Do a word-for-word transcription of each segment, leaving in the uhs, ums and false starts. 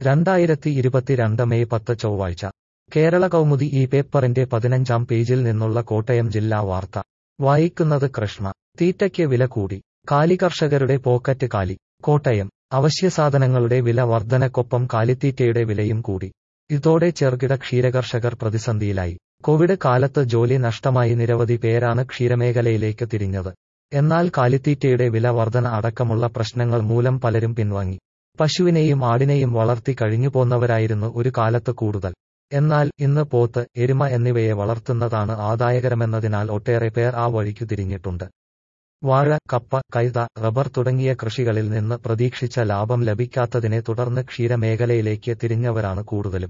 രണ്ടായിരത്തി ഇരുപത്തിരണ്ട് മെയ് പത്ത് ചൊവ്വാഴ്ച കേരള കൗമുദി ഈ പേപ്പറിന്റെ പതിനഞ്ചാം പേജിൽ നിന്നുള്ള കോട്ടയം ജില്ലാ വാർത്ത വായിക്കുന്നത് കൃഷ്ണ. തീറ്റയ്ക്ക് വില കൂടി. കാലി കർഷകരുടെ പോക്കറ്റ് കാലി. കോട്ടയം. അവശ്യസാധനങ്ങളുടെ വില വർധനക്കൊപ്പം കാലിത്തീറ്റയുടെ വിലയും കൂടി. ഇതോടെ ചെറുകിട ക്ഷീരകർഷകർ പ്രതിസന്ധിയിലായി. കോവിഡ് കാലത്ത് ജോലി നഷ്ടമായി നിരവധി പേരാണ് ക്ഷീരമേഖലയിലേക്ക് തിരിഞ്ഞത്. എന്നാൽ കാലിത്തീറ്റയുടെ വില വർധന അടക്കമുള്ള പ്രശ്നങ്ങൾ മൂലം പലരും പിൻവാങ്ങി. പശുവിനെയും ആടിനെയും വളർത്തി കഴിഞ്ഞുപോന്നവരായിരുന്നു ഒരു കാലത്ത് കൂടുതൽ. എന്നാൽ ഇന്ന് പോത്ത്, എരുമ എന്നിവയെ വളർത്തുന്നതാണ് ആദായകരമെന്നതിനാൽ ഒട്ടേറെ പേർ ആ വഴിക്കു തിരിഞ്ഞിട്ടുണ്ട്. വാഴ, കപ്പ, കൈത, റബ്ബർ തുടങ്ങിയ കൃഷികളിൽ നിന്ന് പ്രതീക്ഷിച്ച ലാഭം ലഭിക്കാത്തതിനെ തുടർന്ന് ക്ഷീരമേഖലയിലേക്ക് തിരിഞ്ഞവരാണ് കൂടുതലും.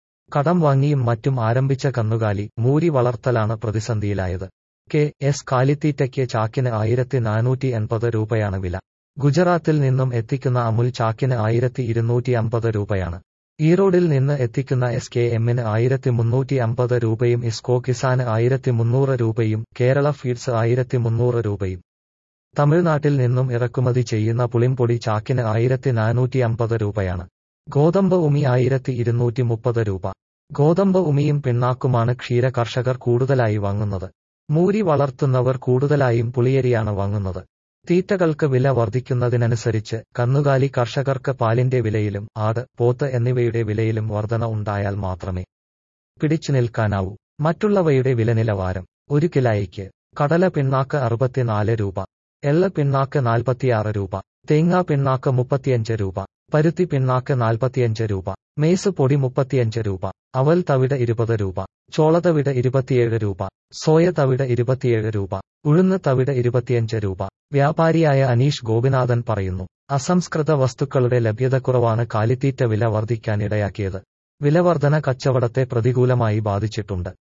കടം വാങ്ങിയും മറ്റും ആരംഭിച്ച കന്നുകാലി, മൂരി വളർത്തലാണ് പ്രതിസന്ധിയിലായത്. കെ എസ് കാലിത്തീറ്റയ്ക്ക് ചാക്കിന് ആയിരത്തി നാനൂറ്റി എൺപത് രൂപയാണ് വില. ഗുജറാത്തിൽ നിന്നും എത്തിക്കുന്ന അമുൽ ചാക്കിന് ആയിരത്തി ഇരുന്നൂറ്റി അമ്പത് രൂപയാണ്. ഈറോഡിൽ നിന്ന് എത്തിക്കുന്ന എസ് കെ എമ്മിന് ആയിരത്തി മുന്നൂറ്റി അമ്പത് രൂപയും ഇസ്കോ കിസാന് ആയിരത്തി മുന്നൂറ് രൂപയും കേരള ഫീഡ്സ് ആയിരത്തി മുന്നൂറ് രൂപയും. തമിഴ്നാട്ടിൽ നിന്നും ഇറക്കുമതി ചെയ്യുന്ന പുളിംപൊടി ചാക്കിന് ആയിരത്തി നാനൂറ്റി അമ്പത് രൂപയാണ്. ഗോതമ്പ് ഉമി ആയിരത്തി ഇരുന്നൂറ്റി മുപ്പത് രൂപ. ഗോതമ്പ് ഉമിയും പിണ്ണാക്കുമാണ് ക്ഷീര കർഷകർ കൂടുതലായി വാങ്ങുന്നത്. മൂരി വളർത്തുന്നവർ കൂടുതലായും പുളിയരിയാണ് വാങ്ങുന്നത്. തീറ്റകൾക്ക് വില വർദ്ധിക്കുന്നതിനനുസരിച്ച് കന്നുകാലി കർഷകർക്ക് പാലിന്റെ വിലയിലും ആട്, പോത്ത് എന്നിവയുടെ വിലയിലും വർധന ഉണ്ടായാൽ മാത്രമേ പിടിച്ചു നിൽക്കാനാവൂ. മറ്റുള്ളവയുടെ വില നിലവാരം. ഒരു കിലോയ്ക്ക് കടല പിണ്ണാക്ക് അറുപത്തിനാല് രൂപ, എള്ള് പിണ്ണാക്ക് നാൽപ്പത്തിയാറ് രൂപ, തേങ്ങാ പിണ്ണാക്ക് മുപ്പത്തിയഞ്ച് രൂപ, പരുത്തി പിണ്ണാക്ക് നാൽപ്പത്തിയഞ്ച് രൂപ, മേസ് പൊടി മുപ്പത്തിയഞ്ച് രൂപ, അവൽ തവിട് ഇരുപത് രൂപ, ചോളതവിട് ഇരുപത്തിയേഴ് രൂപ, സോയ തവിട് ഇരുപത്തിയേഴ് രൂപ, ഉഴുന്ന് തവിട് ഇരുപത്തിയഞ്ച് രൂപ. വ്യാപാരിയായ അനീഷ് ഗോപിനാഥൻ പറയുന്നു. അസംസ്കൃത വസ്തുക്കളുടെ ലഭ്യതക്കുറവാണ് കാലിത്തീറ്റ വില വർദ്ധിക്കാൻ ഇടയാക്കിയത്. വിലവർധന കച്ചവടത്തെ പ്രതികൂലമായി ബാധിച്ചിട്ടുണ്ട്.